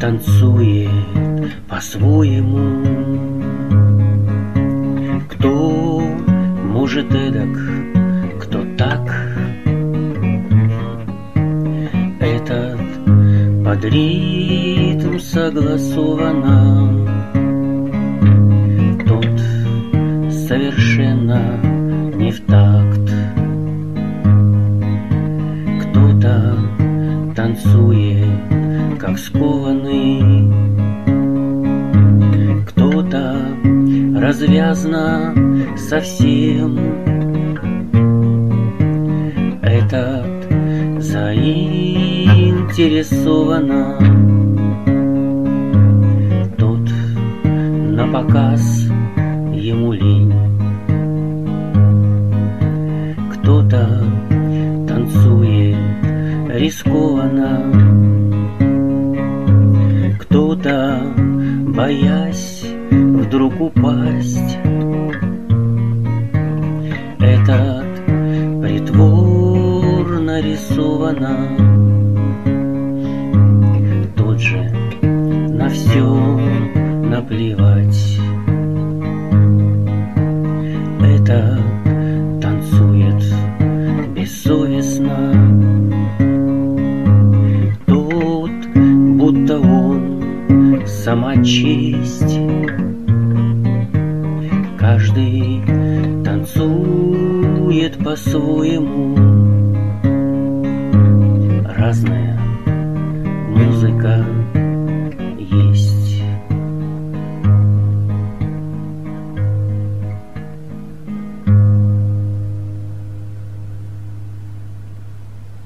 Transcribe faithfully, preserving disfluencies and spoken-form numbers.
танцует по-своему. Кто может эдак, кто так. Этот под ритм согласованно, тот совершенно не в такт. Кто-то танцует, как скованный, кто-то развязно совсем. Этот заинтересованно, тот напоказ ему лень. Кто-то танцует рискованно, кто-то боясь вдруг упасть. Этот притворно рисовано, тот же на все наплевать. Это танцует бессовестно, тот будто он сама честь. Каждый танцует по-своему, разная музыка.